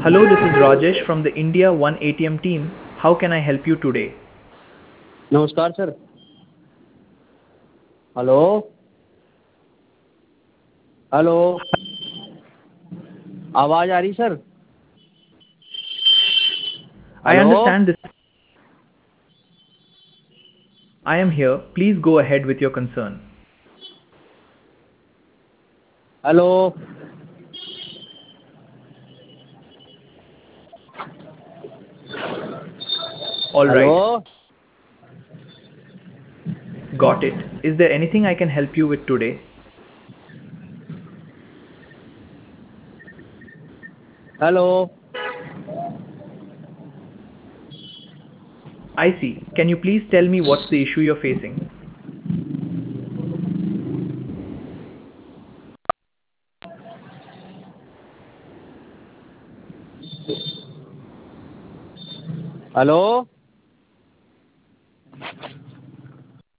Hello, this is Rajesh from the India One ATM team. How can I help you today? नमस्कार sir. Hello. Hello. आवाज़ आ रही sir? I hello. understand this. I am here. Please go ahead with your concern. Hello. All hello. right. Got it. Is there anything I can help you with today? Hello. I see. Can you please tell me what's the issue you're facing? Hello.